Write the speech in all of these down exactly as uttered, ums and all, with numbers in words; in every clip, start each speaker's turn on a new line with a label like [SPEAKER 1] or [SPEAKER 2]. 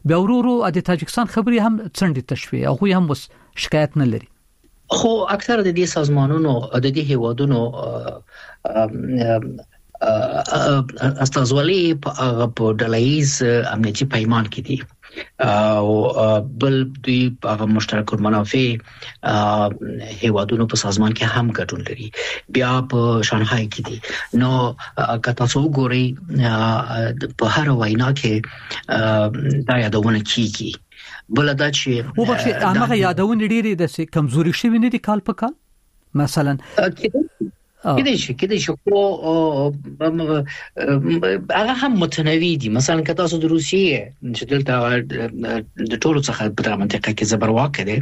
[SPEAKER 1] بیا ورورو د تاجکستان خبري هم څنډه تشوي او هم وس شکایت نه لري.
[SPEAKER 2] خو اکثر د دې سازمانونو د دې هیوادونو استازولي په ډلهیز امنیتي پیمان کې دي او بل دوی په مشترک المنافع هیوادونو په سازمان کې هم ګډون لري. بیا په شانګهای کې دي. نو که تاسو وګورئ په هر وینا کې دا یادونه کیږي. بل دا چې
[SPEAKER 1] و بخښه هغه یادونه ډیره د کمزوري شوی نه دي کال په کال مثلا
[SPEAKER 2] کله شي کله شي خو هغه هم متنوع دي. مثلا که تاسو د روسیې چې دلته د ټولو څخه په منطقه کې زبرواک دي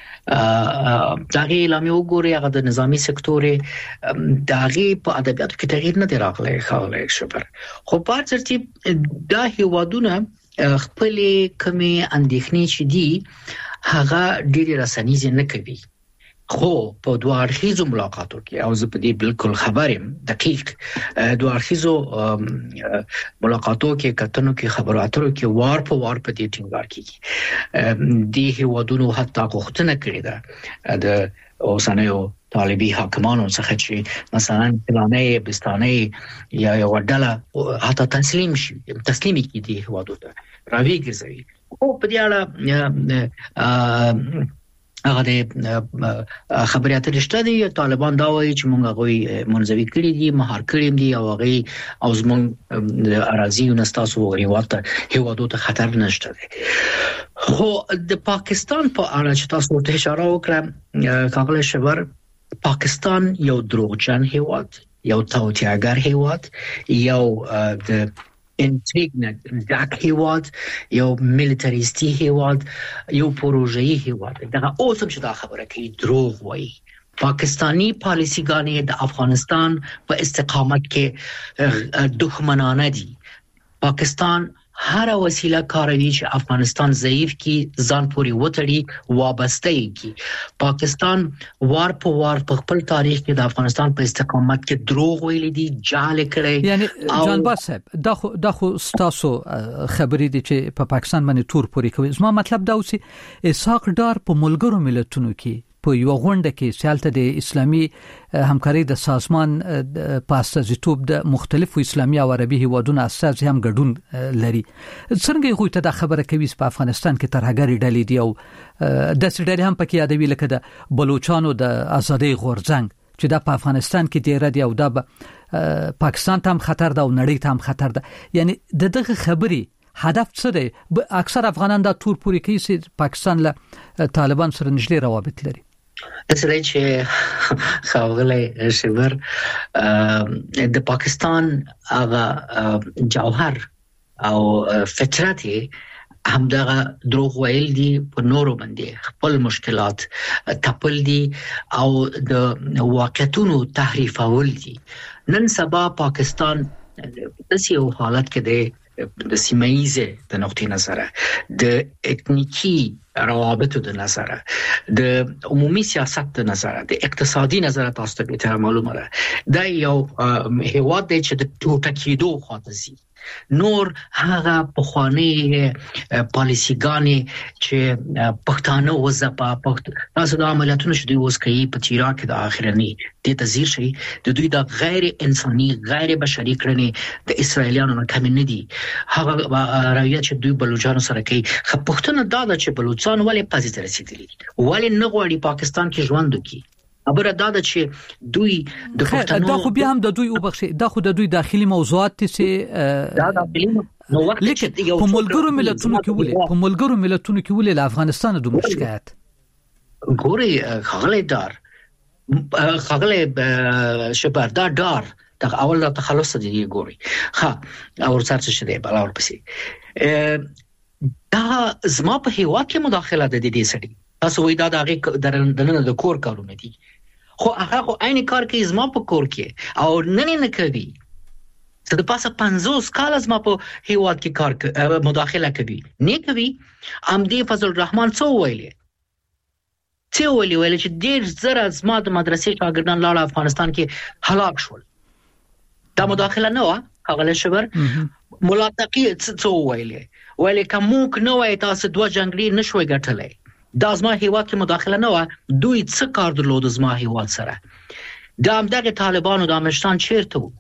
[SPEAKER 2] داغه اعلان وګوري هغه د نظامی سکتور داغه په ادبیاتو کې تغییر نه دی راغلی خاله شپر. خو په ترتیب دا هیوادونه خپل کمی اندېښنې چې دي هغه ډېری رسنیز نه کوي. خو په دوه اړخیزو ملاقاتو کې او زه په دې بالکل خبرم دقیق دوه اړخیزو ملاقاتو کې کتنو کې خبرو اترو کې وار په وار په دې ټینګار کیږي. د هیوادونو حتی غوښتنه کړې ده د اوسنیو طالبي حاکمانو څخه چې مثلا فلانه بستانه یا یو ډله حتی تسلیم شي تسلیمي کې دي هیوادو ته راویږي. او په دې اړه هغه د خبري اترې شته دي. طالبان دا وایي چې موږ غوي منځوي کړی دي مهار کړی دي او هغه او زموږ د اراضي او نستاسو وريواته هیوادو ته خطر نشته دي. خو د پاکستان په اړه چې تاسو ته اشاره وکړه کاغله شبر پاکستان یو دروغجن هیواد یو توتیاګر هیواد یو د انټریګ ډاک هیواد یو میلیټریستي هیواد یو پروژه‌ای هیواد. دا اوس هم چې دا خبره کوي دروغ وایي. پاکستانی پالیسیګانې د افغانستان په استقامت کې دښمنانه دي. پاکستان هر وسیله کاروي چې افغانستان ضعیف کی ځان پوری وتړي وابسته کی. پاکستان وار په وار په خپل تاریخ کې د افغانستان په استقامت کې دروغ ویل دي جعل کړي.
[SPEAKER 1] یعنی جان باسب دا خو دا خو ستاسو خبرې دي چې په پا پاکستان باندې تور پوری کوي. زما مطلب دا اوسي اسحاق ډار په ملګرو ملتونو کې په یو غونډه کې سیالته د اسلامي همکاري د سازمان په استازیتوب د مختلفو اسلامي او عربي هیوادونو اساس هم ګډون لري. څنګه یو ته دا خبره کوي په افغانستان کې ترهګری ډلې دي او د سړي هم پکې یادوي لکه د بلوچستان د ازادي غورځنګ چې دا په افغانستان کې ډیر دي او دا پاکستان ته هم خطر ده او نړۍ ته هم خطر ده. یعنی دغه خبري هدف څه دی؟ اکثر افغانان دا تور پوری کوي چې پاکستان له طالبان سره نږدې روابط لري.
[SPEAKER 2] اصله چې خاغله شبر د پاکستان هغه جوهر او فطرت همدغه دروغ ویل دي په نورو باندې خپل مشکلات تپل دي او د واقعیتونو تحریفول دي. نن سبا پاکستان د سیو حالت کې دی د سیمایزه د نقطې نظره د اتنیکی روابطو د نظره د عمومي سیاست د نظره د اقتصادي نظره تاسو ته معلومه ده دا یو هیواد دی چې د ټوټه کېدو خواته ځي. نور هغه پخوانی پالیسیګانې چې پښتانه وزپا پښت تاسو د عملیاتونو شدي اوس کوي په چیرا کې د اخرنی د تزیر شي د دوی د غیر انساني غیر بشري کړنې د اسرایلیانو نه کم نه دي. هغه راویه چې دوی بلوچستان سره کوي خو پښتون دا چې بلوچستان ولې پازي ته رسیدلی ولې نه غواړي پاکستان کې ژوند وکړي. خبره دا ده چې دوی د پښتنو
[SPEAKER 1] دا خو بیا هم د دوی وبخښي دا خو د دوی داخلي موضوعات چې
[SPEAKER 2] دا داخلي نو وخت
[SPEAKER 1] چې په ملګرو ملتونو کې ولې په ملګرو ملتونو کې ولې له افغانستان د مشکلات
[SPEAKER 2] ګوري خغلې دار خغلې شپردار دار دا اول د تخلص دي ګوري ها او ورڅ څه دی بل اور پسې دا زما په هیوا کې مداخله ده د دې سړي تاسو وای دا د دننه د کور کارونه دي خو هغه خو عین کار کوي زما په کور کې او نن نه کوي څه د پاسه پنځوس کال زما په هیواد کې کار مداخله کوي نه کوي ام دی فضل الرحمن څو ویلې څو ویلې ویل چې ډیر زره زما د مدرسې شاګردان لاړ افغانستان کې هلاک شول دا مداخله نه و هغه شبر ملاقات څو ویلې ولې کوم نو وای تاسو دوه جنگري نشوي ګټلای دا زما هیواد کې مداخله نه و دوی څه کار درلود زما هیواد سره دا هم دغه طالبانو د امنستان چیرته وو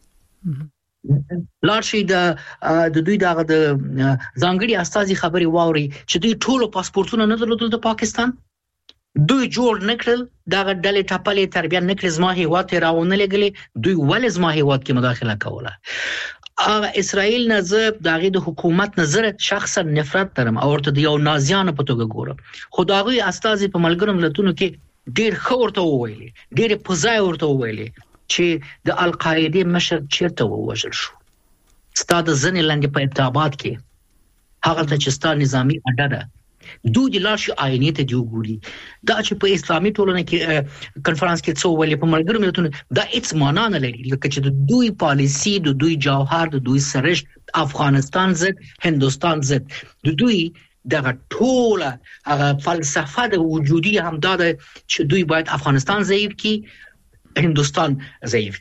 [SPEAKER 2] لارشي د د دوی دغه د ځانګړي استازي خبري واوري چې دوی ټولو پاسپورتونه نه درلودل د پاکستان دوی جوړ نکړل دغه ډلې ټاپلې تربیه نکړل زما هیواد ته راونه لګلې دوی ولې زما هیواد کې مداخله کوله اغه اسرائیل نه زه دغه د حکومت نظر شخصا نفرت لرم او ورته یو نازیانه په توګه ګورم خدایي استازي په ملګرو ملتونو کې ډیر خورته وویلي ډیر پزای ورته وویلي چې د القاعده مشر چیرته ووجل شو ستاد ځنې لاندې په اتابات کې هغه ته چې ستاد نظامی اډه ده دوی د لارشي آئینې ته دی وګوري دا چې په اسلامي ټولنه کې کنفرانس کې څو ویلي په ملګرو ملتونو دا هیڅ معنا نه لري لکه چې د دوی پالیسی د دوی جوهر د دوی سرشت افغانستان ضد هندستان ضد د دوی دغه ټوله هغه فلسفه د وجودي هم دا ده چې دوی باید افغانستان ضعیف کړي هندستان ضعیف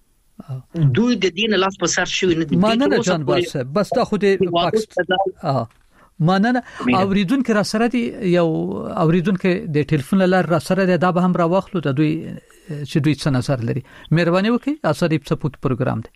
[SPEAKER 2] کړي دوی د دین لاس په سر شوی نه دي
[SPEAKER 1] ماننه جان باس بس دا خو د پاکستان ماننه اوریدونکو را سره دی یو اوریدونکو د ټلیفون لار را سره دی دا به هم را واخلو د دوی چې دوی څه نظر لري مهرباني وکړئ اثر سپورت پروګرام دی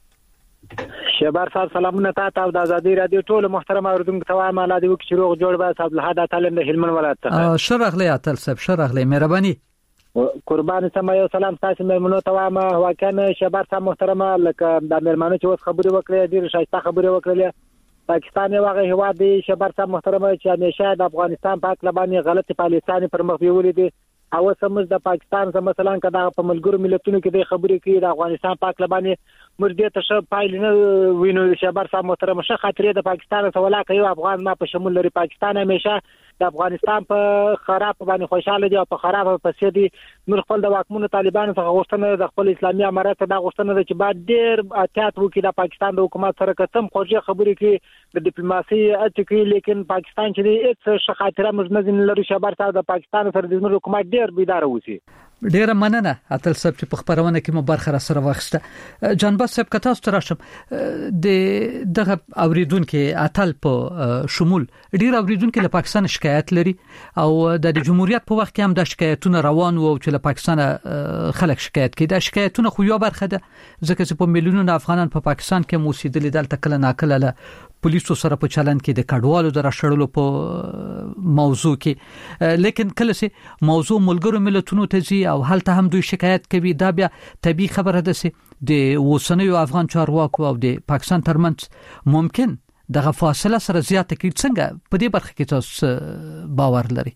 [SPEAKER 3] شبار صاحب سلامونه تاسو او د ازادي رادیو ټول محترم اوریدونکو ته وایم الله دې وکړي چې روغ جوړ به صاحب له هدا تعالی د هلمند ولایت ته
[SPEAKER 1] شرغلی اتل صاحب شرغلی مهرباني
[SPEAKER 3] قربان سم یو سلام تاسو مېمنو ته وایم واکنه شبار صاحب محترم لکه د مېرمنو چې اوس خبري وکړې ډیر شایسته خبري وکړلې پاکستان یو هغه هواد دی شبر صاحب محترم چې همیشه د افغانستان په اړه باندې غلطي پالیسانه پر مخ بیولې دي او سمج د پاکستان زم مثلا کدا په ملګرو ملتونو کې د خبرې کوي د افغانستان په اړه باندې مرده ته ش پایل نه وینو شبر صاحب محترم شه خاطرې د پاکستان سواله کوي افغان ما په شمول لري پاکستان همیشه د افغانستان په خراب باندې خوشاله دي او په خراب په سيدي نور خپل د واکمنو طالبانو څخه غوښتنه د خپل اسلامي امارات د غوښتنه د چې بعد ډیر احتیاط وکړي د پاکستان د حکومت سره کتم خوږه خبرې کوي د ډیپلوماسي اټکی لیکن پاکستان چې هیڅ ش خاطره مزمن لري شبر صاحب د پاکستان سره د حکومت ډیر بیدار وسی
[SPEAKER 1] ډیره مننه اتل صاحب چې په خبرونه کې مو برخه را سره واخسته جان باس صاحب کتاس تراشم د دغه اوریدونکو اتل په شمول ډیر اوریدونکو له پاکستان شکایت لري او د جمهوریت په وخت کې هم د شکایتونو روان وو چې له پاکستان خلک شکایت کوي د شکایتونو خو یو برخه ده ځکه چې په میلیونونو افغانان په پاکستان کې موسیدل دلته کله ناکله له پولیسو سره په چلن کې د کډوالو د راشړلو په موضوع کې لیکن کله چې موضوع ملګرو ملتونو ته ځي او هلته هم دوی شکایت کوي دا بیا طبي خبره ده چې د وسنیو افغان چارواکو او د پاکستان ترمنځ ممکن دغه فاصله سره زیاته کړي څنګه په دې برخه کې تاسو باور لري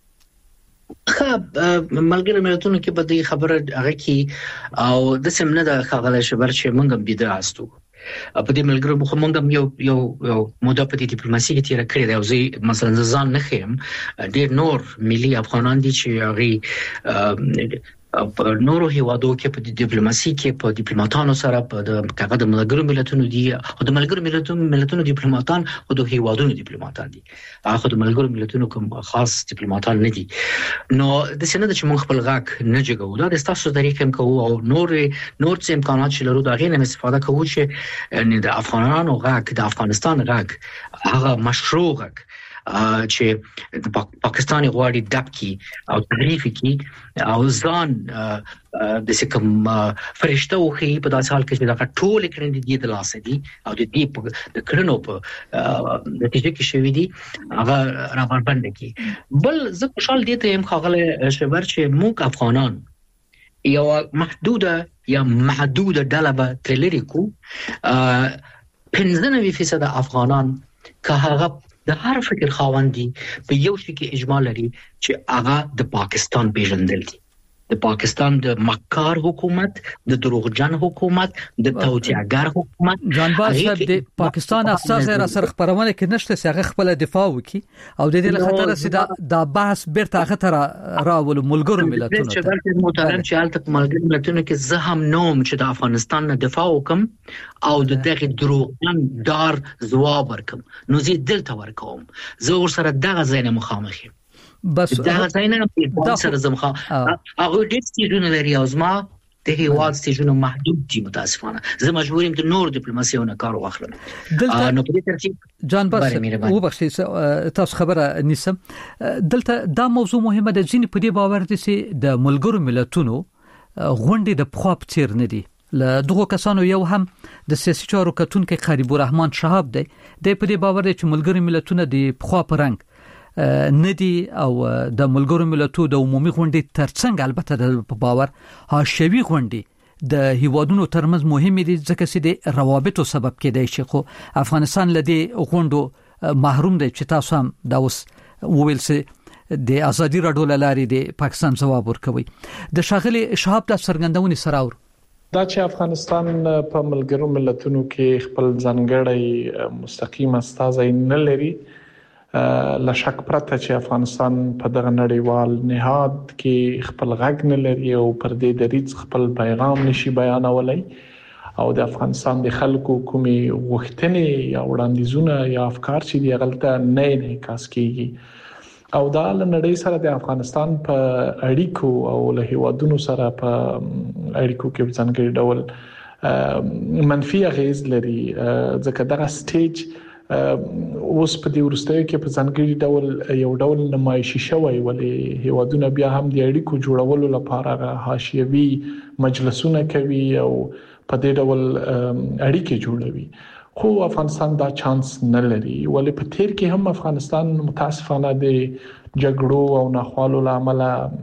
[SPEAKER 2] خب ملګری ملتونو کې په دې خبره هغه کې او د سیمه د خغله شبر چې مونږ بيد راستو په دې ملګرو مخ مونږ یو یو یو موده په دې ډیپلوماسي کې تیر کړی دی او زه مثلا ځان نه خیم ډیر نور ملي افغانان دي چې هغه په نورو هیوادو کې په ډیپلوماسي کې په ډیپلوماټانو سره په دغه د ملګرو ملتونو دي او د ملګرو ملتونو ملتونو ډیپلوماټان او د هیوادونو ډیپلوماټان دي هغه د ملګرو ملتونو کوم خاص ډیپلوماټان نه دي نو د سینه د چې موږ خپل غاک نه جګو دا د تاسو طریقې هم کوو او نور نور څه امکانات چې لرو دا غي نه استفاده کوو چې د افغانانو غاک د افغانستان غاک هغه مشروع غاک چې د پاکستاني غواړي دبکی او تعریف کی او ځان د کوم فرشته وخی په داسې حال کې چې دا ټول کړي دي د لاسه دي او د دې د کړنو په نتیجه کې شوی دي هغه راوړبند کی بل زه خوشحال دي ته هم خغله شبر چې موږ افغانان یو محدوده یا محدوده ډله تلری کو پنځه نوي فیصد افغانان که هغه د هر فکر خاوندي په یو شي کې اجماع لري چې هغه د پاکستان پیژندل دي د پاکستان د مکار حکومت د دروغجن حکومت د توطئه‌ګر حکومت
[SPEAKER 1] جان باز صاحب د پاکستان اساس را سره خبرونه کې نشته چې هغه خپل دفاع وکړي او د دې له خطر سره د بحث بیرته هغه تر راول ملګرو ملتونو ته
[SPEAKER 2] چې محترم چې حالت ملګرو ملتونو کې زه هم نوم چې د افغانستان نه دفاع وکم او د دغه دروغجن دار ځواب ورکم نو زه دلته ورکوم زه ور سره دغه ځای نه مخامخ
[SPEAKER 1] بس
[SPEAKER 2] دا ځای نه په سره زمخه هغه ډېر ستونه لري او زما د هیواد ستیجونو محدود دي متاسفانه زه مجبورم د نور ډیپلوماسیونه کار واخلم نو په دې ترتیب
[SPEAKER 1] جان باس او بخښي تاسو خبره نیسم دلته دا موضوع مهمه ده ځینې په دې باور دي چې د ملګرو ملتونو غونډې د پخوا په څیر نه دي له دغه کسانو یو هم د سیاسي چارو کتونکو قریب الرحمن شهاب دی د په دې باور دي چې ملګرو ملتونه د پخوا پرنګ ندي او د ملګرو ملتونو د عمومي غونډې ترڅنګ البته د باور حاشوي غونډې د هیوادونو ترمنځ مهمه دي ځکه چې د روابطو سبب کېدای شي خو افغانستان لدی غونډو محروم دی چې تاسو هم دا اوس وویل سي د ازادي راډیو لاري د پاکستان جواب ورکوي د شاغلي شهاب د سرګندونې سره اور
[SPEAKER 4] دا چې افغانستان په ملګرو ملتونو کې خپل ځانګړی مستقیم استازی نه لري لا شک پرته چې افغانستان په دغه نړیوال نهاد کې خپل غږ نه لري او پر دې دریځ خپل پیغام نشي بیانولای او د افغانستان د خلکو کومي غوښتنې یا وړاندیزونه یا افکار چې دی غلطه نه نه کاس کیږي او دا له نړۍ سره د افغانستان په اړیکو او له هیوادونو سره په اړیکو کې ځانګړي ډول منفي اغیز لري ځکه دغه سټیج اوس په دې ورستیو کې په ځانګړي ډول یو ډول نمایشي شوی ولې هیوادونه بیا هم د اړیکو جوړولو لپاره حاشیوي مجلسونه کوي او په دې ډول اړیکې جوړوي خو افغانستان دا چانس نه لري ولې په تیر کې هم افغانستان متاسفانه د جګړو او ناخوالو لامل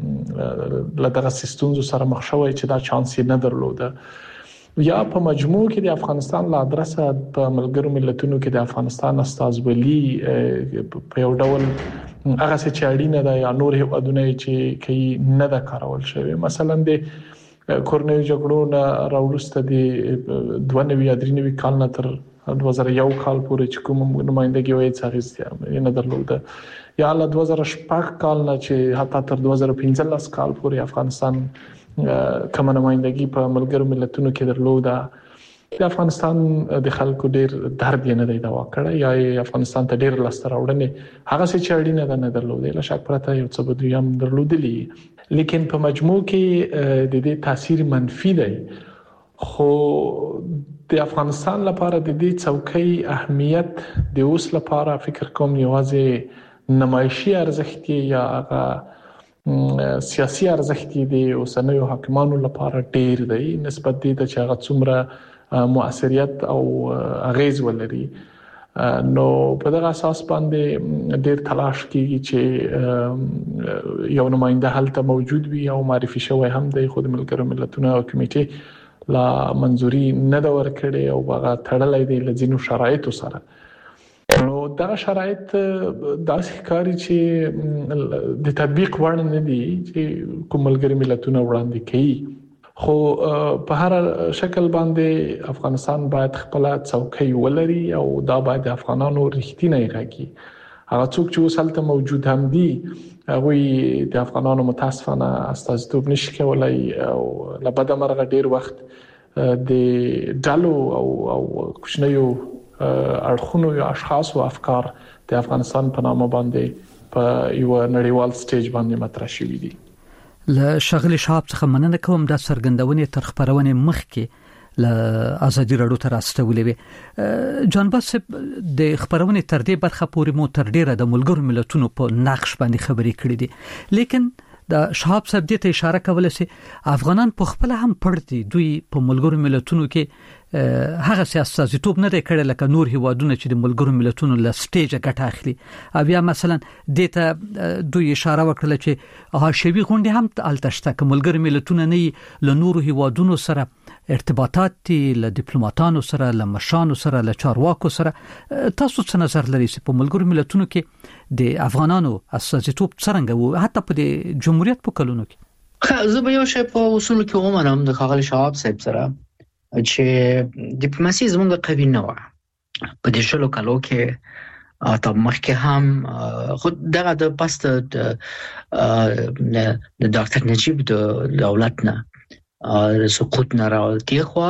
[SPEAKER 4] له دغه سیستم سره مخ شوی چې دا چانس یې نه درلوده یا په مجموع کې د افغانستان له ادرسه په ملګرو ملتونو کې د افغانستان استازولي په یو ډول هغه څه چې اړینه ده یا نور هیوادونه چې کوي نه ده کارول شوی مثلا د کورنیو جګړو نه راوړسته د دوه نوي یا درې نوي کال نه تر دوه زره یو کال پورې چې کوم نمائندګي وایي څنګه نه درلوده یا له دوه زره شپږ کال نه چې حتی تر دوه زره پنځلس کال پورې افغانستان کوم نمائندګي په ملګرو ملتونو کې درلوده د افغانستان د خلکو ډیر درد یې نه دی دوا کړی یا افغانستان ته ډیر لاسته راوړنې هغه څه چې اړینه ده نه درلوده له شک پرته یو څه بدوی هم درلودلی لیکن په مجموع کې د دې تاثیر منفي دی خو د افغانستان لپاره د دې څوکۍ اهمیت د اوس لپاره فکر کوم یوازې نمایشي ارزښت یا هغه سیاسي ارزښت دی اوسنیو حاکمانو لپاره ډیر دی نسبت دی چې هغه څومره مؤثریت او اغیز ولري نو په دغه اساس باندې ډیر تلاش کیږي چې یو نماینده هلته موجود وي او معرفي شوی هم دی خو د ملګرو ملتونو او کمیټې لا منځوري نه دا ورکړي او هغه تړلې دي لزینو شرایطو سره نو دا شرایط داسې کاری چې د تطبیق وړ نه دي چې کوم ملګری ملتونه وړاندې کوي خو په هر شکل باندې افغانستان باید خپل څوکۍ ولري او دا باید افغانانو رښتینی غږی هغه څوک چې وسلته موجود هم دي هغه د افغانانو متاسفانه استازیتوب نشي کولای او لبد مرغه ډیر وخت د ډالو او او کوچنیو اړخونو یا اشخاص او افکار د افغانستان په نامه باندې په یو نړیوال سټیج باندې مطرح شوي دي
[SPEAKER 1] له شغلي شهاب څخه مننه کوم د سرګندونې تر خبرونه مخکې له ازادي راډیو تر استولې وي جان باس د خبرونه تر دې برخه پورې مو تر ډیره د ملګرو ملتونو په نقش باندې خبرې کړې دي لیکن د شهاب صاحب دې ته اشاره کوله چې افغانان په خپل هم پړدي دوی په ملګرو ملتونو کې هغه سیاستوب نه کړي لکه نور هیوادونه چې د ملګرو ملتونو له سټیج ګټه اخلي او یا مثلا د ته دوی اشاره وکړه چې حاشوي غونډه هم التشته ک ملګرو ملتونو نه له نور هیوادونو سره ارتباطات دي له ډیپلوماټانو سره له مشانو سره له چارواکو سره تاسو څه نظر لرئ چې په ملګرو ملتونو کې د افغانانو استازیتوب څنګه وو حتی په د جمهوریت په کلونو کې
[SPEAKER 2] زه به یو شی په اصول کې ومنم د خاغلی شهاب صاحب سره چې ډیپلوماسي زموږ قوي نه و په دې شلو کالو کې اته مخکې هم خود دغه د پاست د ډاکټر نجیب د دولت نه سقوط نه راوتی خو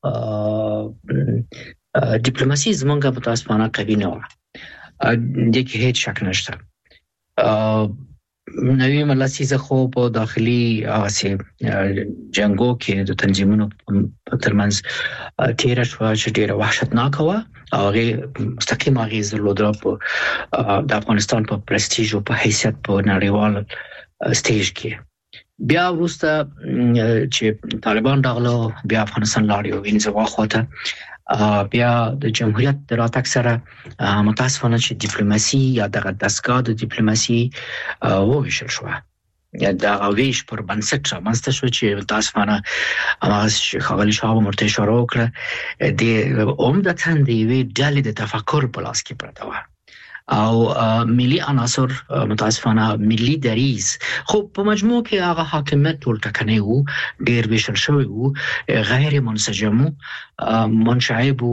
[SPEAKER 2] ډیپلوماسي زموږ په تاسو باندې قوي نه و د کې هیڅ شک نشته نوی ملاسیزه خو په داخلي آسي جنگو کې د تنظیمونو ترمنځ تیر شو چې ډیره وحشتناک و او هغه مستقیم اغیز درلود په د افغانستان په پرستیژ او په حیثیت په نړیوال سټیج کې بیا وروسته چې طالبان دغلو بیا افغانستان لاړ یو وینځه واخوته بیا د جمهوریت د راتګ سره متاسفانه چې ډیپلوماسي یا د دستګاه د ډیپلوماسي وویشل شو یا د ویش پر بنسټ رامنځته شو چې متاسفانه هغه خغلی شاه مرته اشاره وکړه د عمدتاً د یوې ډلې د تفکر په لاس کې پرته وه او ملي عناصر متاسفانه ملي دریز خو په مجموع کې هغه حاکمیت ټول ټکنی وو ډیر ویشل شوی وو غیر منسجم منشعب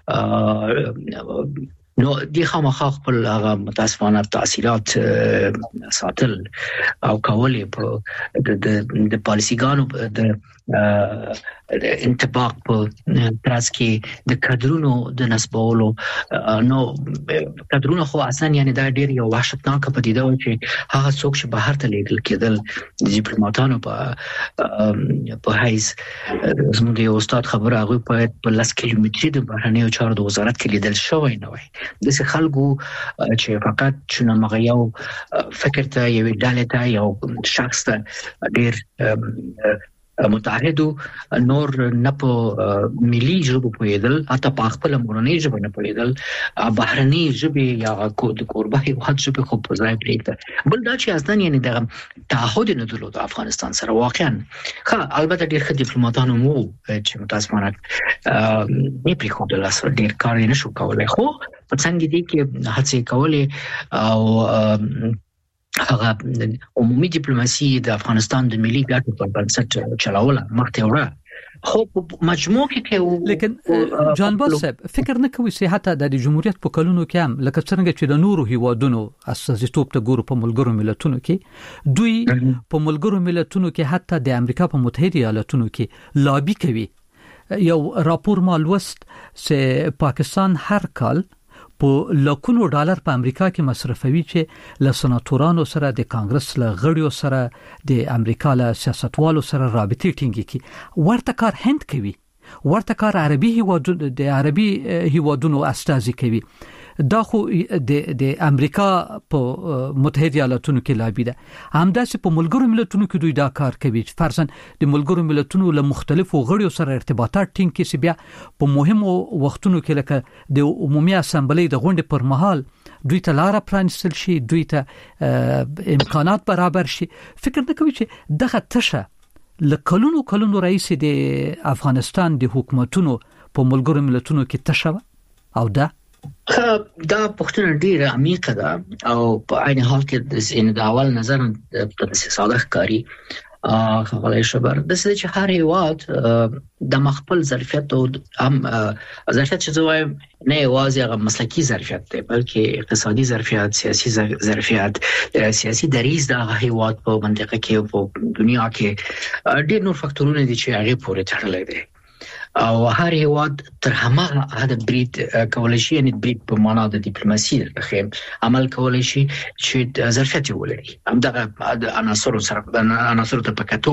[SPEAKER 2] نو دی خامخا خپل هغه متاسفانه تاثیرات ساتل او کولې په د د پالیسیګانو د د انتباق په ترڅ کې د کادرونو د نسبولو نو کادرونو خو اصلا یعنی دا ډیر یو وحشتناک پدیده و چې هغه څوک چې بهر ته لیدل کېدل د ډیپلوماټانو په په حیث زموږ د استاد خبره هغه په لاس کیلومتري د بهرنیو چارو د وزارت کې لیدل شوی نه وای د څه خلکو چې فقط چې مغیاو فکر ته یو ډالې ته یو شخص ته ډیر متحدو نور نه په ملي ژبه پوهېدل حتی په خپل مورنۍ ژبه نه پوهېدل بهرني ژبې یا د کوربه هیواد ژبې خو په ځای پرېږده بل دا چې اصلا یعنی د تعهد نه درلود افغانستان سره واقعا ښه البته ډېر ښه ډیپلوماټان مو چې متاسفانه نه پرېښودل اصلا ډېر کار یې نشو کولی خو په څنګه دي کې هڅې کولې او هغه عمومي ډیپلوماسي د افغانستان د ملي ګټو پر بنسټ چلاوله مخته وړه خو په مجموع کې
[SPEAKER 1] لیکن جان باز صاحب فکر نه کوي چې حتی د جمهوریت په کلونو کې هم لکه څنګه چې د نورو هیوادونو اساسیتوب ته ګورو په ملګرو ملتونو کې دوی په ملګرو ملتونو کې حتی د امریکا په متحده ایالاتونو کې لابي کوي یو راپور مالوست چې پاکستان هر کال په لکونو ډالر په امریکا کې مصرفوي چې له سناتورانو سره د کانګرس له غړیو سره د امریکا له سیاستوالو سره رابطې ټینګي کی ورته کار هند کوي ورته کار عربي هیوادونو د عربي هیوادونو استازي کوي دا خو د د امریکا په متحده ایالاتونو کې لابي ده همداسې په ملګرو ملتونو کې دوی دا کار کوي فرضاً د ملګرو ملتونو له مختلفو غړیو سره ارتباطات ټینګ کړي بیا په مهمو وختونو کې لکه د عمومي اسامبلې د غونډې پر مهال دوی ته لار پرانستل شي دوی ته امکانات برابر شي فکر نه کوي چې دغه تشه لکلونو کلونو رئیس د افغانستان د حکومتونو په ملګرو ملتونو کې تشه او دا
[SPEAKER 2] دا پښتنه ډیره عمیقه ده او په عین حال کې د اول نظر په ساده ښکاری خپل شبر د څه چې هر هیواد د مخبل ظرفیت او هم ظرفیت چې زوی نه یوازې هغه مسلکی ظرفیت دی بلکې اقتصادي ظرفیت سیاسي ظرفیت سیاسي دریز د هیواد په منطقه کې په دنیا کې ډېر نور فاکتورونه دي چې هغه پورې تړلي دي او هر هیواد تر هماغه حد برید کولای شي یعنی برید په معنا د ډیپلوماسي د عمل کولای شي چې ظرفیت ولري همدغه عناصر سره عناصر ته پکاتو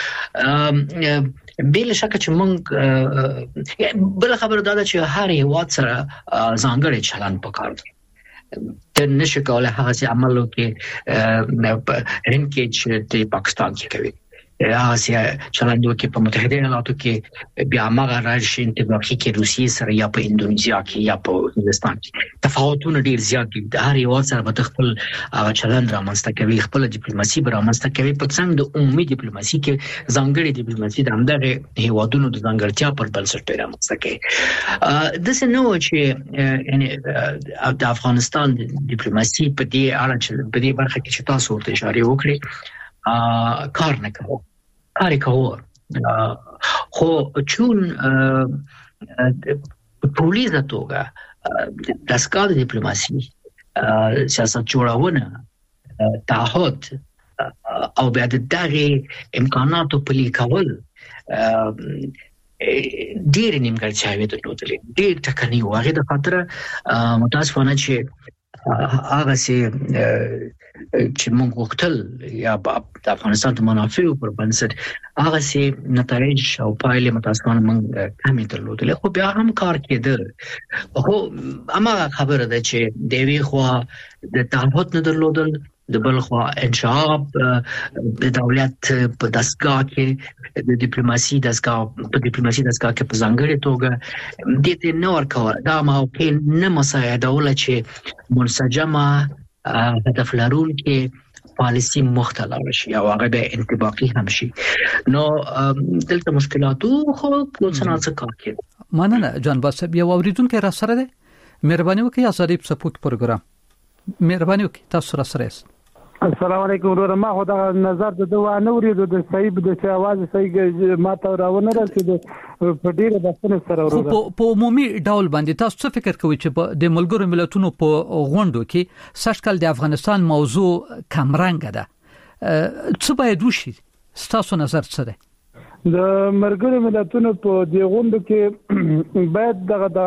[SPEAKER 2] بل شک چې مونږ بل خبر دا چې هر هیواد سره ځانګړي چلن پکار دی د نشه کولای هغه عمل کې هند کې چې پاکستان کې کوي آسیا چلندو کې په متحده ایالاتو کې بیا هغه راشي انتباهي کې روسیې سره یا په اندونیزیا کې یا په هندستان کې تفاوتونه ډیر زیات دي د هر یو سره په خپل هغه چلند رامنځته کوي خپل ډیپلوماسي رامنځته کوي په څنګه د عمومي ډیپلوماسي کې ځانګړي ډیپلوماسي د همدغه هیوادونو د ځانګړتیا پر بنسټ رامنځته کوي د څه نو چې یعنی د افغانستان ډیپلوماسي په دې اړه چې په دې برخه کې چې تاسو ورته اشاره وکړي کار نه کوي کاری کوو خو چون پولیزه توګه دستګاه ډیپلوماسي سیاست جوړونه تعهد او بیا د دغه امکاناتو پلي کول ډېر نیمګړتیاوې درلودلې ډېر ټکنی و هغه د خاطر متاسفانه چې هغه سي چې موږ وختل یا د افغانستان د منافعو پر بنسټ هغه سي نتایج او پایلې متاسفانه موږ کمې درلودل خو بیا هم کار کېده خو اما خبره ده چې د وی خو د تعهد نه درلودل د بل خو انشاب د دولت په دستګاه کې د ډیپلوماسي دستګاه په ډیپلوماسي دستګاه کې په ځانګړي توګه د دې نور کار دا موقع نه مساعدوله چې منسجمه هدف لرونکي پالیسی مختلف شي او هغه به انطباقي هم شي نو دلته مشکلاتو خو څه څه کار کوي
[SPEAKER 1] مننه جان باسب یو اوریدونکو را سره ده مهرباني وکړئ ازادي سپورت پروګرام مهرباني وکړئ تاسو را سره است
[SPEAKER 5] السلام علیکم ورور ما خو دا نظر د دوه نورې د صحیح د اواز صحیح ما ته راونه رسید په ډیره بسنه سره ورور
[SPEAKER 1] په عمومي ډول باندې تاسو څه فکر کوئ چې د ملګرو ملتونو په غونډو کې سږکال د افغانستان موضوع کمرنګ ده څه باید وشي تاسو نظر څه ده
[SPEAKER 5] د ملګرو ملتونو په دې غونډو کې باید دغه د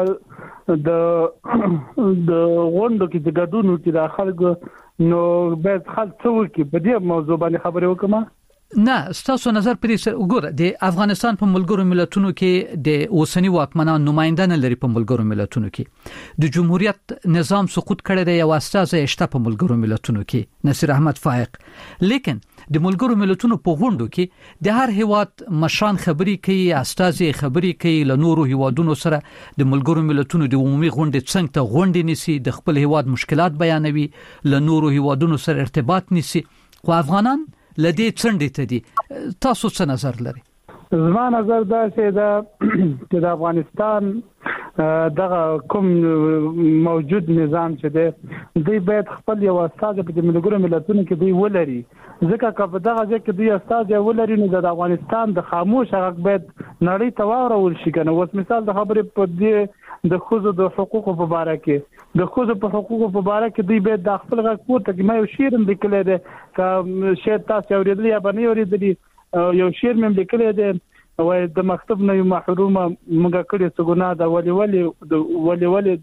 [SPEAKER 5] د غونډو کې د ګډونو کې د خلکو نو باید خلک څه وکړي په دې موضوع باندې خبرې وکړم
[SPEAKER 1] نه تاسو نظر پرې وګوره د افغانستان په ملګرو ملتونو کې د اوسنی واکمنان نمائنده نه لري په ملګرو ملتونو کې د جمهوریت نظام سقوط کړی دی او استازي شته په ملګرو ملتونو کې نصیر احمد فائق لیکن د ملګرو ملتونو په غونډو کې د هر هیواد مشران خبري کوي استازي خبري کوي له نورو هیوادونو سره د ملګرو ملتونو د عمومي غونډې څنګه ته غونډې نيسي د خپل هیواد مشکلات بیانوي له نورو هیوادونو سره ارتباط نيسي خو افغانان لدې څنډې ته دي تاسو څه نظر لري
[SPEAKER 5] زما نظر دا چې دا چې د افغانستان دغه کوم موجود نظام چې دی دوی باید خپل یو استاد په ملګرو ملتونو کې دی ولري ځکه که په دغه ځای کې دوی استاد ولري نو د افغانستان د خاموش حق باید نړۍ ته واورول شي کنه اوس مثال د خبرې په دې د خوځو د حقوقو په اړه کې د خوځو په حقوقو په اړه کې دوی باید د خپل غږ پورته کې ما یو شعر هم لیکلی دی که شعر تاسو اورېدلی یا به نه اورېدلی یو شعر مې لیکلی دی وای د مکتب نه یو محرومه موږ کړي څه ګناه ده ولې ولې ولې ولې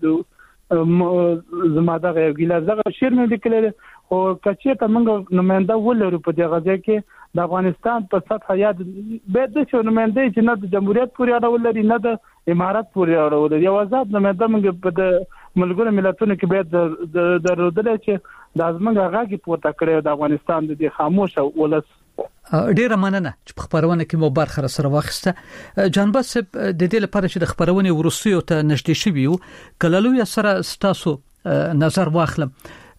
[SPEAKER 5] زما دغه یو ګیله دغه شعر مې لیکلی دی او کچې ته موږ نماینده ولرو په دغه ځای کې د افغانستان په سطح یاد به د شو نماینده چې نه د جمهوریت پورې اړه لري نه د امارات پورې اړه لري یو آزاد نماینده موږ په د ملګرو ملتونو کې به د درودل چې د ازمنګ غاګي پورته کړی د افغانستان د خاموش ولس
[SPEAKER 1] ډیره مننه چې په خبرونه کې مو برخه سره واخیسته جان باسب د دې لپاره چې د خبرونه ورسیو ته نږدې شوی یو کلهلوی سره ستاسو نظر واخلم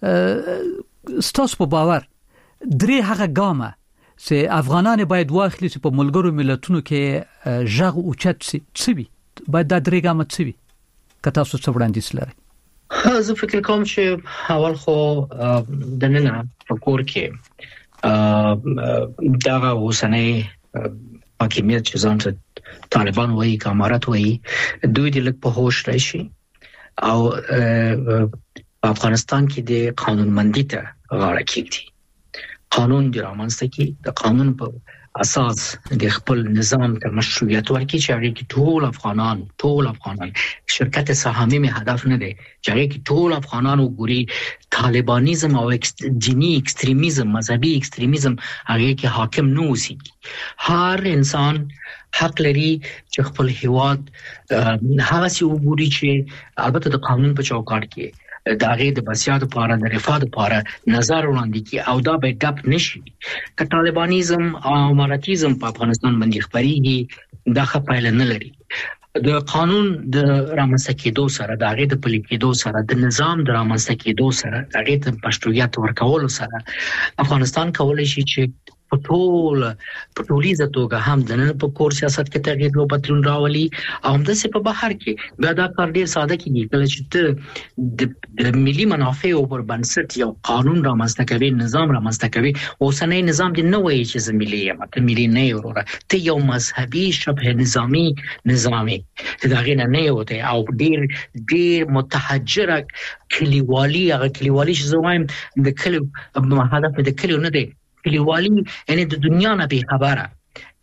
[SPEAKER 1] ستاسو په باور درې هغه ګامه چې افغانان باید واخلي چې په ملګرو ملتونو کې ژغ اوچت سي څوي باید د درې ګامه څوي که تاسو څه وړاندیز لرئ
[SPEAKER 2] زه فکر کوم چې اول خو د نن په کور کې دغه اوسنۍ حاکمیت چې ځان ته طالبان وایي کامرات وایي دوی د لک په هوش راشي او افغانستان کې د قانونمندۍ ته غاړه کېږي قانون د رامنځته کې د قانون په اساس د خپل نظام ته مشروعیت ورکړي چې هغه کې ټول افغانان ټول افغانان شرکت سهامي می هدف نه دی چې هغه کې ټول افغانان وګوري طالبانیزم او دینی ایکستریمیزم مذهبي ایکستریمیزم هغه کې حاکم نه اوسي هر انسان حق لري چې خپل هیواد هغه سی وګوري چې البته د قانون په چوکاټ کې داغه د بسیار لپاره د رفاه لپاره نظر وړاندې کی او دا به ډپ نشي ک طالبانیزم او اماراتیزم په افغانستان باندې خبريږي دا خپایل نه لري د قانون د رامنځته کېدو سره داغه د پلي کېدو سره د نظام د رامنځته کېدو سره داغه د مشروعیت ورکول سره افغانستان کولای شي چې په ټول په ټولیزه توګه هم د نن په کور سیاست کې تغییر او بدلون راولي او هم د څه په بهر کې بیا دا کار ډیر ساده کیږي کله چې د ملي منافعو پر بنسټ یو قانون رامنځته کوي نظام رامنځته کوي اوسنۍ نظام د نوې چې زميلي ماته ملي نه وروره ته یو مذهبي شبه نظامی نظامي دا غینه نه وته او ډیر ډیر متحجر کلیوالي هغه کلیوالي چې زوایم د کلی هدف د کلیو نه دی کلیوالي یعنی د دنیا نه به خبره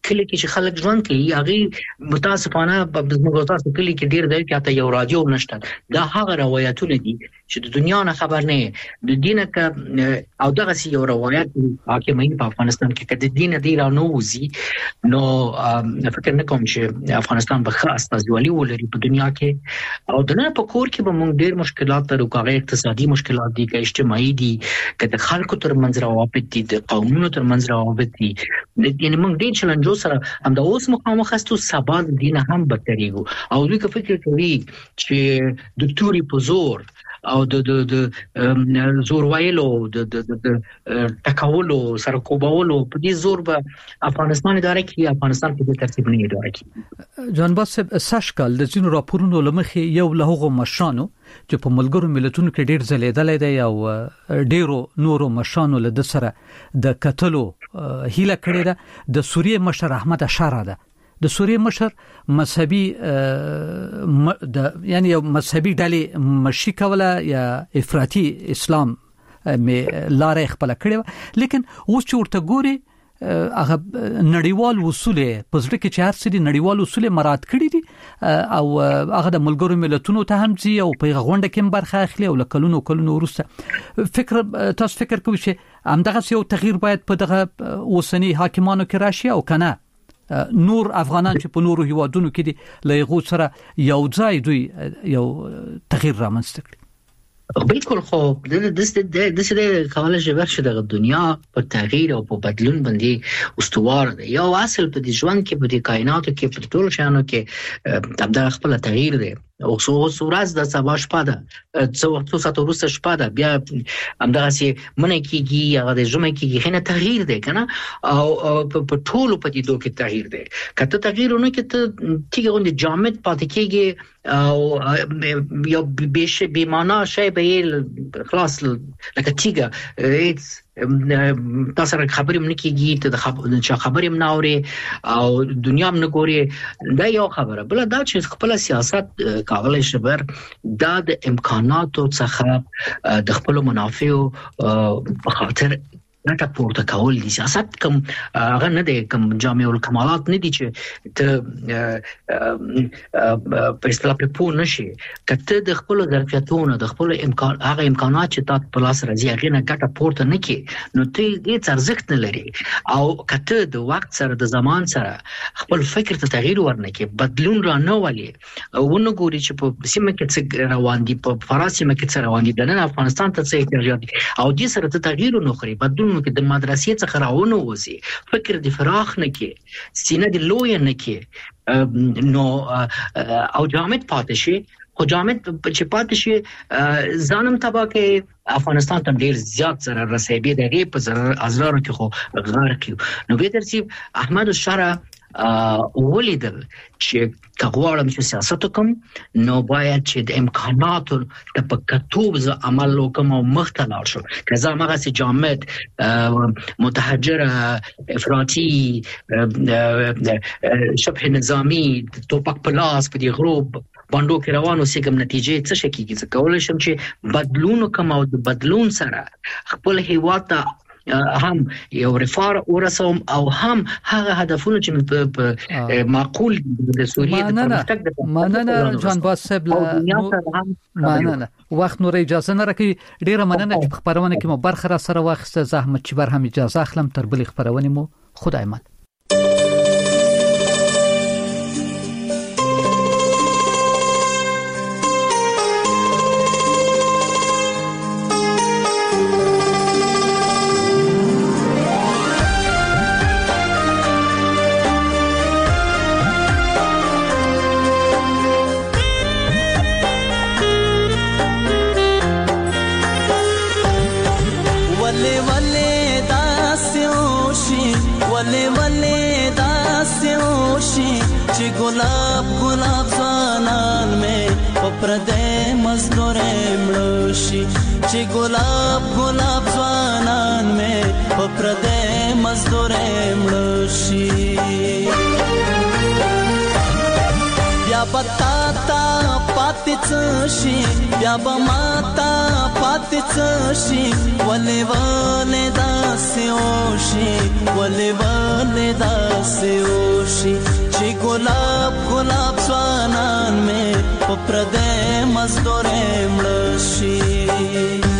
[SPEAKER 2] کلی کې چې خلک ژوند کوي هغه متاسفانه په موږ کلی کې ډیر دی چې ته یو رادیو نشته دا هغه روایتونه دي چې د دنیا نه خبر نه د دینه ک او دغه سی یو روایت حاکمین په افغانستان کې کده دینه دی را نوزي نو فکر نه کوم چې افغانستان به خاص تاسوالي ولري په دنیا کې او دنه په کور کې به موږ ډیر مشکلات تر کوغه اقتصادي مشکلات دي که اجتماعي دي که د خلکو تر منځ روابط دي د قومونو تر منځ روابط دي یعنی موږ ډیر چیلنجو سره هم د اوس مخامخ استو سبا دینه هم بدتريږي او دوی که فکر کوي چې د توري په زور او د د د زور وایلو د د د تکاولو سره کوباولو په دې زور به افغانستان اداره کوي افغانستان په دې ترتیب نه اداره کوي
[SPEAKER 1] جان باس ساشکل د جنو راپورونو لمخې یو له هغو مشانو چې په ملګرو ملتونو کې ډېر ځلېدلې دی او ډېرو نورو مشانو له د سره د قتلو هیله کړې ده د سوریه مشر احمد اشاره ده د سوریه مشر مذهبي د یعنی یو مذهبي ډلې مشي کوله یا افراطي اسلام می لارې خپل کړې لیکن اوس چې ورته ګوري هغه نړیوال اصول په ځل کې چې هر څه دي نړیوال اصول مراعات کړي دي او هغه د ملګرو ملتونو ته هم ځي او په غونډه کې برخه اخلي او لکلونو کلونو ورسته فکر تاسو فکر کوئ چې همدغه یو تغییر باید په دغه اوسنی حاکمانو کې راشي او کنه نور افغانان چې په نورو هیوادونو کې دي لایغو سره یو ځای دوی یو تغییر رامنځته کړي
[SPEAKER 2] بالکل خو د د د څه کولای شي ورشه د دنیا په تغییر او په بدلون باندې استوار دی یو اصل په دې ژوند کې په دې کائنات کې په ټول شانو کې تبدل خپل تغییر دی او څو ورځې د سبا شپه ده څو څو ساعت وروسته شپه ده بیا همدغه سي منه کېږي هغه د جمعې کېږي خنه تغییر دی کنه او په ټول په دې دوه کې تغییر دی کته تغییرونه کې ته تیګه غونډه جامد پاتې کېږي او یو به به معنا شی به خلاص لکه تیګه تاسو سره خبرې مې کېږي ته د خبرې مې ناوري او دنیا مې ګوري دا یو خبره بل دا چې خپل سیاست کاغلی شبر دا د امکاناتو څخه د خپل منافعو په خاطر نټه پورته کول دي سیاست کوم هغه نه دي کوم جامع الکمالات نه دي چې ته په اصطلاح په پور نشي کته د خپل ظرفیتونو د خپل امکان هغه امکانات چې تاسو په لاس راځي هغه نه ګټه پورته نه کی نو ته هیڅ ارزښت نه لري او کته د وخت سره د زمان سره خپل فکر ته تغییر ورنکي بدلون را نه ولي ونه ګوري چې په سیمه کې څه روان دي په فرانسې کې څه روان دي د نن افغانستان ته څه احتیاج دي او دې سره ته تغییر نه خوري بدلون کې د مدرسې څخه راونه وځي فکر دی فراخ نه کې سینه دی لوی نه کې نو او جامد پاتې شي خو جامد چې پاتې شي ځانم تبا کې افغانستان ته ډیر زیات ضرر رسېږي دغه په ضرر ازرار کې خو غار کې نو به ترتیب احمد الشرع ولیدل چې کغواړم چې سیاست وکم نو باید چې د امکاناتو د پکتوب ز عمل وکم او مختلف شو کزا مغه سي جامد متحجر افراطي شبه نظامی توپک پلاس په دی غروب باندې کې روانو سیګم نتیجې څه شي کیږي ځکه ولې شم چې بدلون وکم او د بدلون سره خپل هیواد ته هم یو رفار ورسوم او هم هغه هدفونه چې په معقول د سوریه د پرمختګ د
[SPEAKER 1] مننه جان باسب مننه وخت نور اجازه نه راکې ډیره مننه چې خبرونه کې مو برخه را سره واخسته زحمت چې بر هم اجازه اخلم تر بل خبرونه مو خدای مان
[SPEAKER 6] गुलाब गुलाब ज़वानान में पप्रदे मज़दूरे मृषि ची गुलाब गुलाब ज़वानान में पप्रदे मज़दूरे मृषि या बताता पातिचशी या बमाता पातिचशी वले वले दास داسې وشي ولې ولې داسې وشي چې ګلاب ګلاب ځوانان مې په پردې مزدورې مړه شي